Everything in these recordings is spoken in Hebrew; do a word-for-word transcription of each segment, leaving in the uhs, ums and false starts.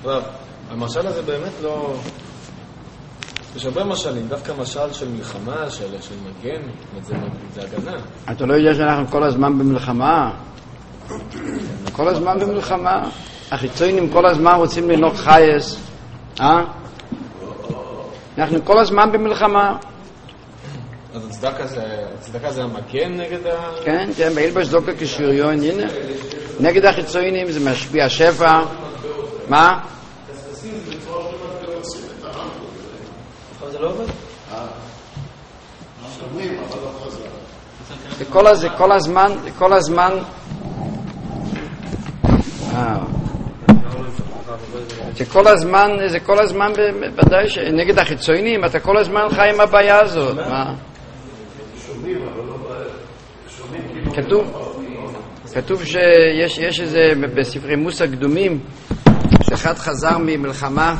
המשל הזה באמת לא... יש הרבה משלים, דווקא משל של מלחמה, של מגן, זה הגנה. אתה לא יודע שאנחנו כל הזמן במלחמה? כל הזמן במלחמה. החיצונים כל הזמן רוצים לנוק חייס. אה? אנחנו כל הזמן במלחמה. אז הצדקה זה, הצדקה זה המגן נגד ה... כן, כן, באילבש דוקה כשריון, הנה. נגד החיצונים זה משפיע שפע. מה? זה לא עובד? זה כל, זה כל הזמן, זה כל הזמן... זה כל הזמן, זה כל הזמן, בוודאי שנגד החיצונים, אתה כל הזמן חי עם הבעיה הזאת. מה? כתוב, כתוב שיש יש איזה, בספרי מוסא קדומים, שאחד חזר ממלחמה,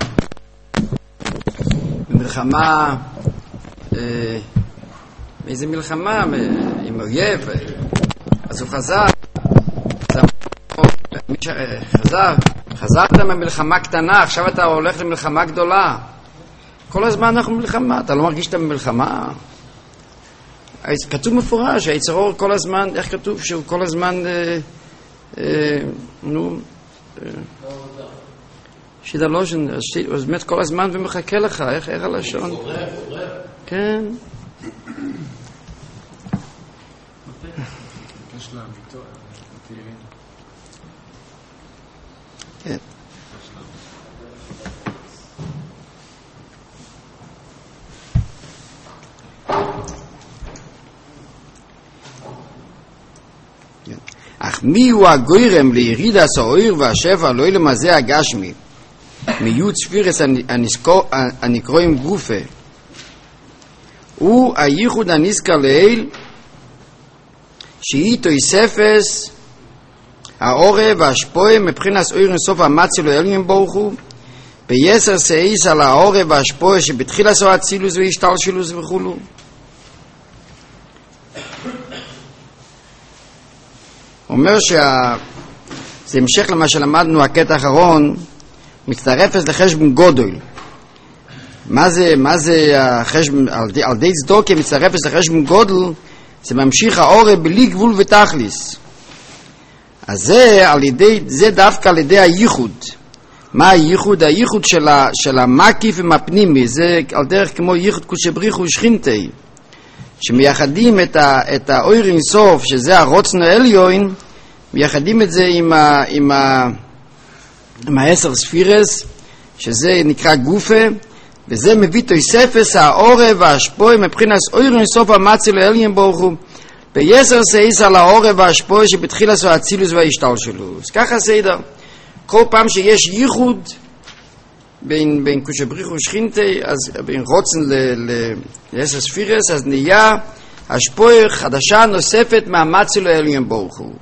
מלחמה, אה, איזה מלחמה, עם אויב, אז הוא חזר, מי שחזר, חזרת ממלחמה קטנה, עכשיו אתה הולך למלחמה גדולה. כל הזמן אנחנו במלחמה, אתה לא מרגיש שאתה במלחמה? כתוב מפורש, היצרור כל הזמן, איך כתוב שהוא כל הזמן, אה, אה, נו, אה, שידלושן, אז באמת כל הזמן ומחכה לך, איך, איך הלשון? כן. כן. אך מי הוא הגוירם לירידת האור והשפע לא למזה הגשמי מיוד ספירס הנקרואים גופה הוא הייחוד הנזכר לאל שהיא תויספס העורב והשפועה מבחינת אור אינסוף המצילו אלוהים ברוך הוא ביסר סעיס על העורב והשפועה שבתחיל עשו הצילוס והשתלשלוס וכולו. אומר שזה המשך למה שלמדנו הקטע האחרון, מצטרפת לחשבון גודל. מה זה, מה זה החשבון, על די, על די צדוקה מצטרפת לחשבון גודל, זה ממשיך העורב בלי גבול ותכליס. אז זה על ידי, זה דווקא על ידי הייחוד. מה הייחוד? הייחוד של, ה, של המקיף עם הפנימי, זה על דרך כמו ייחוד קודשבריחו ושכינתי, שמייחדים את, ה, את האור אינסוף, שזה הרוצנו עליון, מייחדים את זה עם, ה, עם, ה, עם העשר ספירס, שזה נקרא גופה, וזה מביא תוספס העורב והשפועה מבחינת אור אינסוף המצילו עליון ברוך הוא, ביסר סעיס על העורב והשפועה שבתחיל עשו הצילוס וההשתלשלוס. ככה סדר. כל פעם שיש ייחוד בין, בין קודשבריחו ושכינתי, אז בין רוצן לעשר ספירס, אז נהיה השפועה חדשה נוספת מהמצילו עליון ברוך הוא.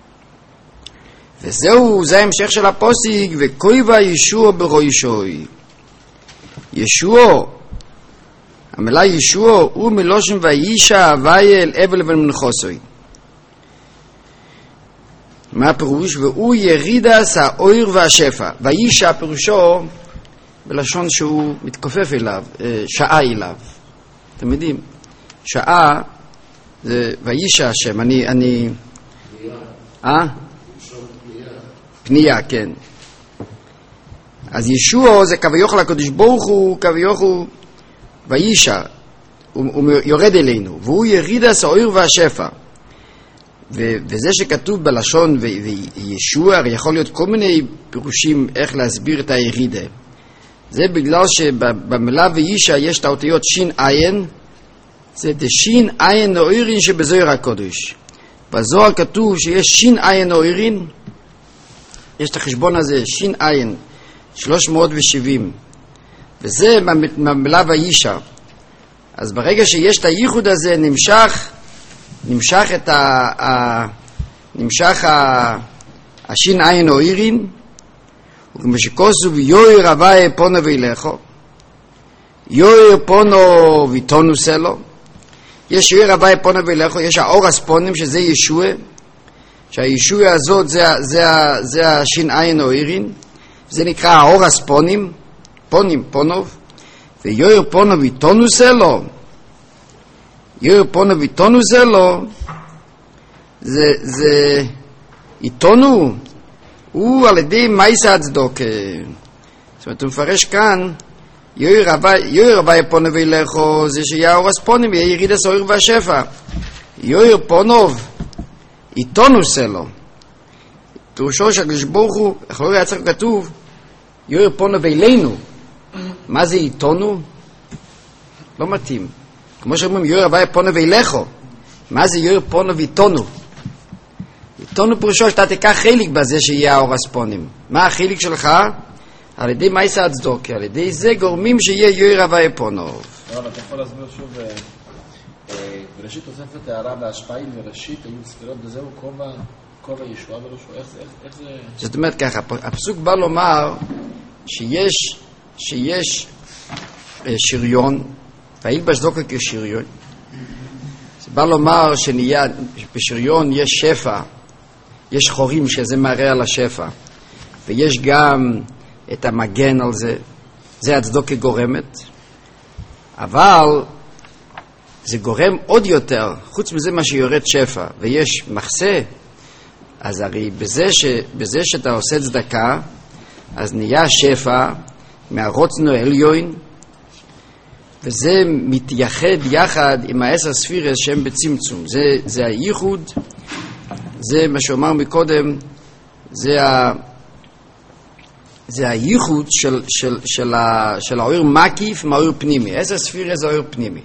וזהו, זה המשך של הפוסיק, וכויבה ישוע בראשוי. ישוע, המילה ישוע הוא מלושן וישע הוויה אל אבל ומנחוסוי. מה הפירוש? והוא ירידס האור והשפע. וישע פירושו בלשון שהוא מתכופף אליו, שעה אליו. אתם יודעים, שעה זה וישע השם. אני, אני... אה? פנייה, כן. אז ישוע זה כביכול הקדוש ברוך הוא, כביכול וישע, הוא, הוא יורד אלינו, והוא ירידס האור והשפע. ו- וזה שכתוב בלשון ו- וישוע, יכול להיות כל מיני פירושים איך להסביר את הירידה. זה בגלל שבמילה וישע יש את האותיות שין עין, זה דשין עין האורין שבזוהר הקודש. בזוהר כתוב שיש שין עין האורין, יש את החשבון הזה, שין עין, שלוש מאות ושבעים, וזה במילה וישע. אז ברגע שיש את הייחוד הזה נמשך, נמשך את ה... ה נמשך ה... השין עין או אירין, וכמו שכוסו יויר הווי פונו וילכו, יויר פונו ויתונו סלו, יש יויר הווי פונו וילכו, יש האור הספונים שזה ישוע, שהישוע הזאת זה, זה, זה השין עין או אירין, זה נקרא האורס פונים, פונים, פונוב, ויויר פונוב איתונוס אלו, יויר פונוב איתונוס אלו, זה, זה, איתונו, הוא על ידי מייסה הצדוקה. זאת אומרת, הוא מפרש כאן, יויר הווי פונוב אילכו, זה שיהיה האורס פונים, יהיה יריד הסוער והשפע. יויר פונוב, איתונוס אלו. פירושו שהקדוש ברוך הוא, אחרי היה צריך כתוב, יויר פונוב אלינו. מה זה איתונו? לא מתאים. כמו שאומרים, יויר הווי פונוב אילכו. מה זה יויר פונוב איתונו? איתונו פירושו שאתה תיקח חלק בזה שיהיה האורס פונים. מה החלק שלך? על ידי מייסה הצדוקה. על ידי זה גורמים שיהיה יויר הווי פונוב. אבל אתה יכול להסביר שוב, בראשית תוספת הערה וההשפעה היא מראשית, היו ספירות, וזהו כובע, כובע ישועה בראשו. איך זה, איך זה... זאת אומרת ככה, הפסוק בא לומר שיש, שיש שריון, והילבש צדוקה כשריון. זה בא לומר שנהיה, בשריון יש שפע, יש חורים שזה מראה על השפע, ויש גם את המגן על זה, זה הצדוקה גורמת, אבל זה גורם עוד יותר, חוץ מזה מה שיורד שפע, ויש מחסה, אז הרי בזה, ש, בזה שאתה עושה צדקה, אז נהיה שפע מהרוצנו עליון, וזה מתייחד יחד עם העשר ספירס שהם בצמצום. זה, זה הייחוד, זה מה שאומר מקודם, זה, ה, זה הייחוד של, של, של, ה, של האור מקיף מהאור פנימי. עשר ספירס זה האור פנימי.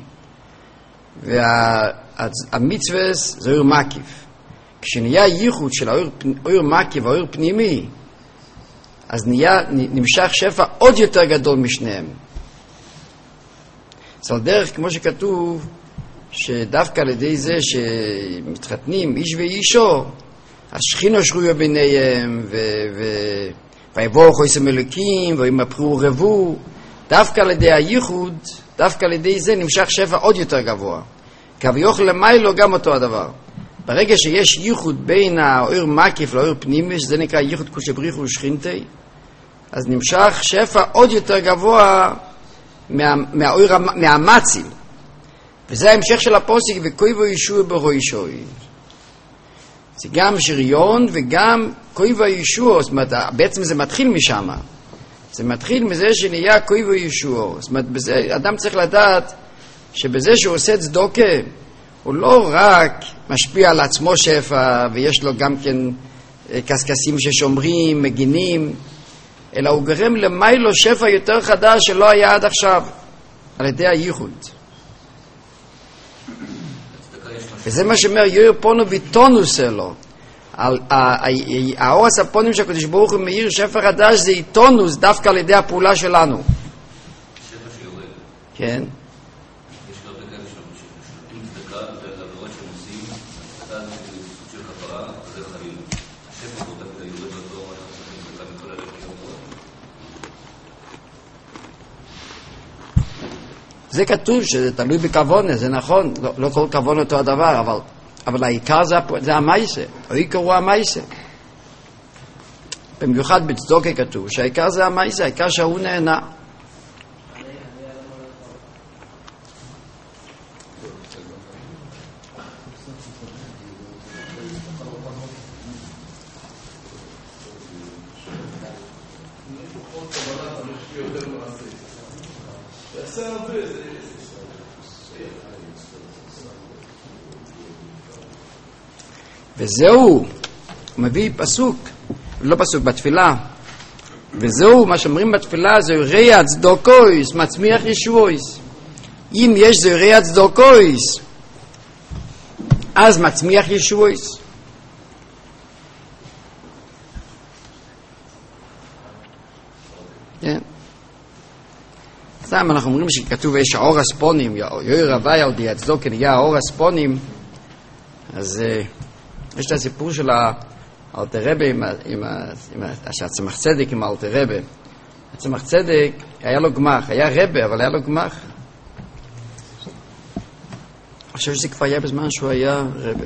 והמצווה זה האור מקיף. כשנהיה ייחוד של האור מקיף והאור פנימי, אז נהיה, נמשך שפע עוד יותר גדול משניהם. זה על דרך, כמו שכתוב, שדווקא על ידי זה שמתחתנים איש ואישו, השכינו שרויה ביניהם, ויבואו חויסם אלוקים, וימפרו רבו, דווקא על ידי הייחוד, דווקא על ידי זה נמשך שפע עוד יותר גבוה. כביוכל למיילו גם אותו הדבר. ברגע שיש ייחוד בין האור מקיף לאור פנימי, שזה נקרא ייחוד קושבריחו ושכינתי, אז נמשך שפע עוד יותר גבוה מה, מהאור, מהמצים. וזה ההמשך של הפוסק, וכויבו ישוע ברוישוי. זה גם שריון וגם כויבו ישוע, זאת אומרת, בעצם זה מתחיל משם. זה מתחיל מזה שנהיה כויבו ישוע. זאת אומרת, בזה, אדם צריך לדעת שבזה שהוא עושה צדוקה, הוא לא רק משפיע על עצמו שפע, ויש לו גם כן קסקסים ששומרים, מגינים, אלא הוא גרם למיילו שפע יותר חדש שלא היה עד עכשיו, על ידי הייחוד. וזה מה שאומר יויר פונו ויתונוס אלו. האורס הפונים שהקדוש ברוך הוא מאיר שפע חדש זה איתונוס דווקא על ידי הפעולה שלנו. שפע שיורד. כן. יש לו בגלל שנותנים צדקה לעבירות שהם עושים, הצדקה הזאת היא סוג של כפרה, זה חליל. השפע כל כך יורד בתור, אנחנו צריכים צדקה מכל הלכים. זה כתוב שזה תלוי בכוונה, זה נכון, לא, לא כל כוונה אותו הדבר, אבל, אבל העיקר זה, זה המייסה, העיקר הוא המייסה. במיוחד בצדוקה כתוב שהעיקר זה המייסה, העיקר שהוא נהנה. וזהו, הוא מביא פסוק, לא פסוק, בתפילה. וזהו, מה שאומרים בתפילה, זה ריח צדוקויס, מצמיח ישועויס. אם יש זה ריח צדוקויס, אז מצמיח ישועויס. כן. סתם, אנחנו אומרים שכתוב יש האור הספונים, יויר הווי על די הצדוקה, נהיה האור הספונים, אז יש את הסיפור של האלתר רבי, שהצמח צדק עם האלתר רבי. הצמח צדק היה לו גמח, היה רבי, אבל היה לו גמח. אני חושב שזה כבר היה בזמן שהוא היה רבי.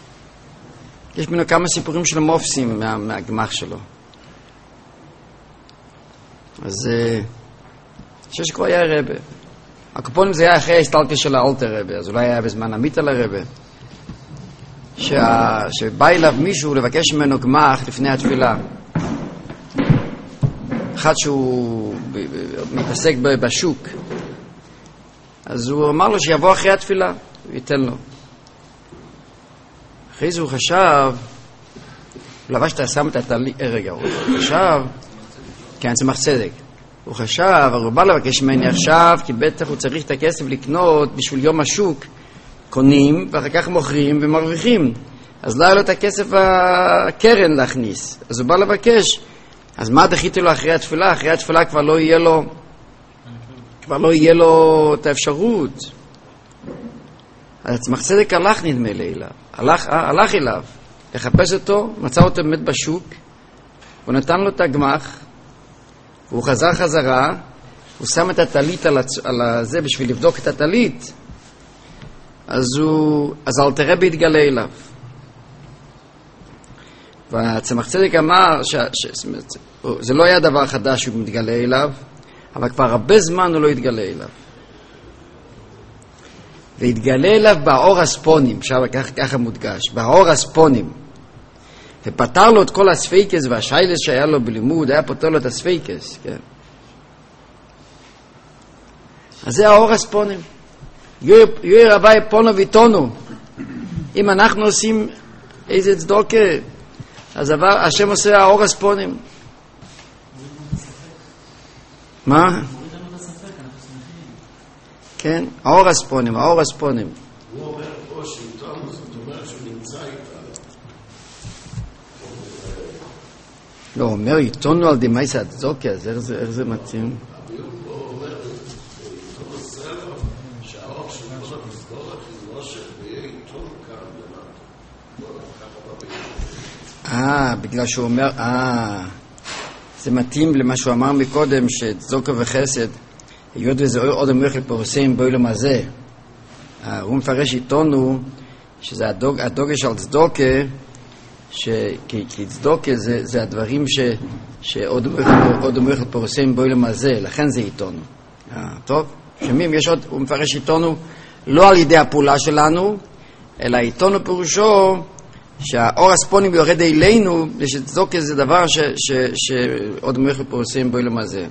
יש ממנו כמה סיפורים של מופסים מה, מהגמח שלו. אז אני חושב שכבר היה רבה. הקופונים זה היה אחרי ההסתלקה של האלטר רבה, אז אולי היה בזמן עמית על הרבה. שה... שבא אליו מישהו לבקש ממנו גמח לפני התפילה. אחד שהוא מתעסק בשוק. אז הוא אמר לו שיבוא אחרי התפילה, הוא ייתן לו. אחרי זה הוא חשב, הוא לבש את השם את התלי... רגע, הוא חשב, כן, צמח צדק. הוא חשב, אבל הוא בא לבקש ממני עכשיו, כי בטח הוא צריך את הכסף לקנות בשביל יום השוק. קונים, ואחר כך מוכרים ומרוויחים. אז לא היה לו את הכסף הקרן להכניס. אז הוא בא לבקש. אז מה דחיתי לו אחרי התפילה? אחרי התפילה כבר לא יהיה לו, כבר לא יהיה לו את האפשרות. אז צמח צדק הלך נדמה לי אליו. הלך, הלך אליו. לחפש אותו, מצא אותו באמת בשוק. הוא נתן לו את הגמח. הוא חזר חזרה. הוא שם את הטלית על, הצ... על זה בשביל לבדוק את הטלית. אז הוא, אז אלתר רבי התגלה אליו. והצמח צדק אמר ש... ש... זה לא היה דבר חדש שהוא מתגלה אליו, אבל כבר הרבה זמן הוא לא התגלה אליו. והתגלה אליו באור הספונים, עכשיו ככה, ככה מודגש, באור הספונים. ופתר לו את כל הספייקס והשיילס שהיה לו בלימוד, היה פותר לו את הספייקס, כן. אז זה האור הספונים. יוי רבי פונו ויתונו. אם אנחנו עושים איזה צדוקה, אז עבר, השם עושה האור הספונים. מה? כן, האור הספונים, האור הספונים. הוא אומר פה שאיתנו, זאת אומרת שהוא נמצא איתנו. לא, הוא אומר איתנו על דמייס הצדוקה, אז איך זה, איך זה מתאים? אה, בגלל שהוא אומר, אה, זה מתאים למה שהוא אמר מקודם, שצדוקה וחסד, היות וזה עוד המלך לפורסים באילום הזה. הוא מפרש איתנו, שזה הדוג, הדוגה של צדוקה, כי, כי צדוקה זה, זה הדברים ש, שעוד המלך לפורסים באילום הזה, לכן זה איתנו. אה, טוב, שמים, יש עוד, הוא מפרש איתנו, לא על ידי הפעולה שלנו, אלא איתנו פירושו, שהאור הספונים יורד אלינו, ושצדוקה זה דבר ש, ש, שעוד מלך לפורסים באילום הזה.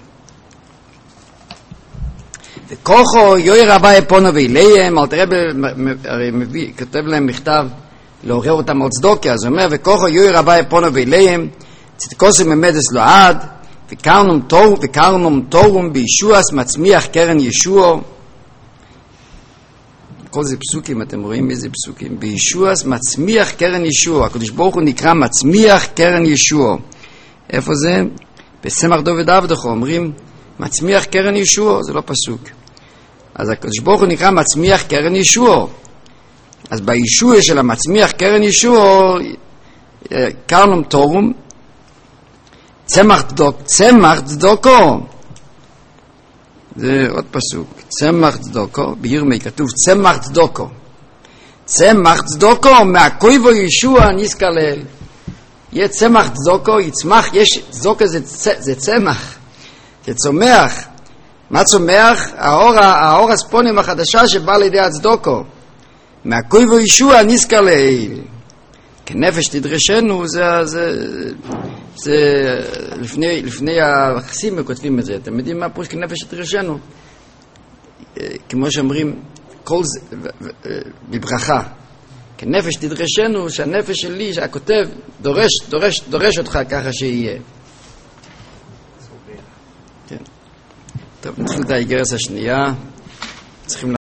וכוחו יוי רבי פונו ואליהם, אלתר רבי כותב להם מכתב לעורר אותם על צדוקה, אז הוא אומר, וכוחו יוי רבי פונו ואליהם, צדקוסם ממדס לו עד, וקרנום תורום, וקרנום תורום בישועס מצמיח קרן ישוע. כל זה פסוקים, אתם רואים איזה פסוקים. בישועס מצמיח קרן ישוע. הקדוש ברוך הוא נקרא מצמיח קרן ישוע. איפה זה? בסמך דוד עבדך אומרים, מצמיח קרן ישוע, זה לא פסוק. אז הקדוש ברוך הוא נקרא מצמיח קרן ישוע. אז בישוע של המצמיח קרן ישוע, קרנום תורום, צמח צדוק, צמח צדוקו. זה עוד פסוק. צמח צדוקו, בירמי כתוב צמח צדוקו. צמח צדוקו, מהכויבו ישוע נזכר לאל. יהיה צמח צדוקו, יצמח, יש, צדוקה זה, זה צמח. זה צומח. מה צומח? האור, האור הספונים החדשה שבא לידי הצדוקו. מהכויבו ישוע נזכר לאל. כנפש תדרשנו, זה, זה, זה, לפני, לפני החסידים כותבים את זה. אתם יודעים מה פירוש כנפש תדרשנו? כמו שאומרים, כל זה, בברכה. כנפש תדרשנו, שהנפש שלי, שהכותב, דורש, דורש, דורש אותך ככה שיהיה. כן. טוב, נתחיל את האיגרס השנייה. צריכים